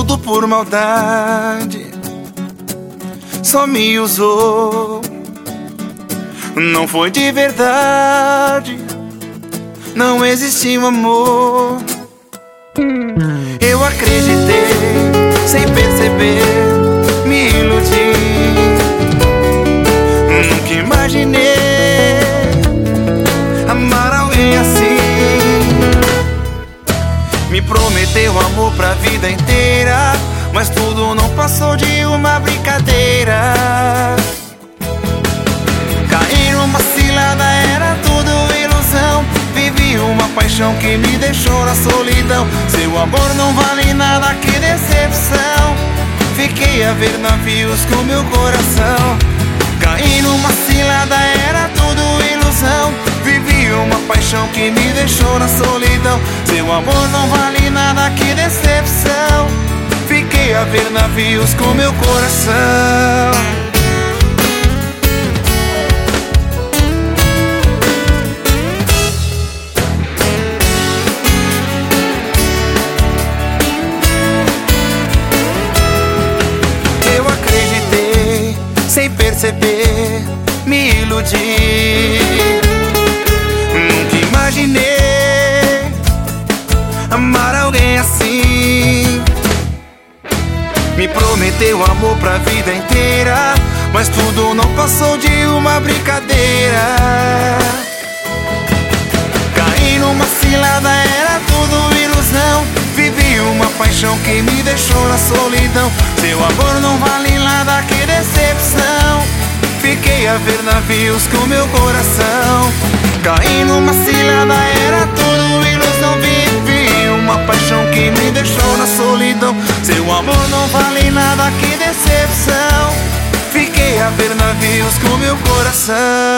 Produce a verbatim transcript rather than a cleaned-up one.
tudo por maldade, só me usou. Não foi de verdade, não existiu amor. Eu acreditei sem perceber, me iludi. Nunca imaginei amar alguém assim. Me prometeu amor pra vida inteira, mas tudo não passou de uma brincadeira. Caí numa cilada, era tudo ilusão. Vivi uma paixão que me deixou na solidão. Seu amor não vale nada, que decepção. Fiquei a ver navios com meu coração. Caí numa cilada, era tudo ilusão. Vivi uma paixão que me deixou na solidão. Seu amor não vale nada, que decepção. Fiquei a ver navios com meu coração. Eu acreditei sem perceber, me iludi. Nunca imaginei amar alguém assim. Me prometeu amor pra vida inteira, mas tudo não passou de uma brincadeira. Caí numa cilada, era tudo ilusão. Vivi uma paixão que me deixou na solidão. Seu amor não vale nada, que decepção. Fiquei a ver navios com meu coração. Caí numa cilada, era tudo ilusão. Vivi uma paixão que me deixou na solidão. Seu amor não vale nada, que decepção. Fiquei a ver navios com meu coração.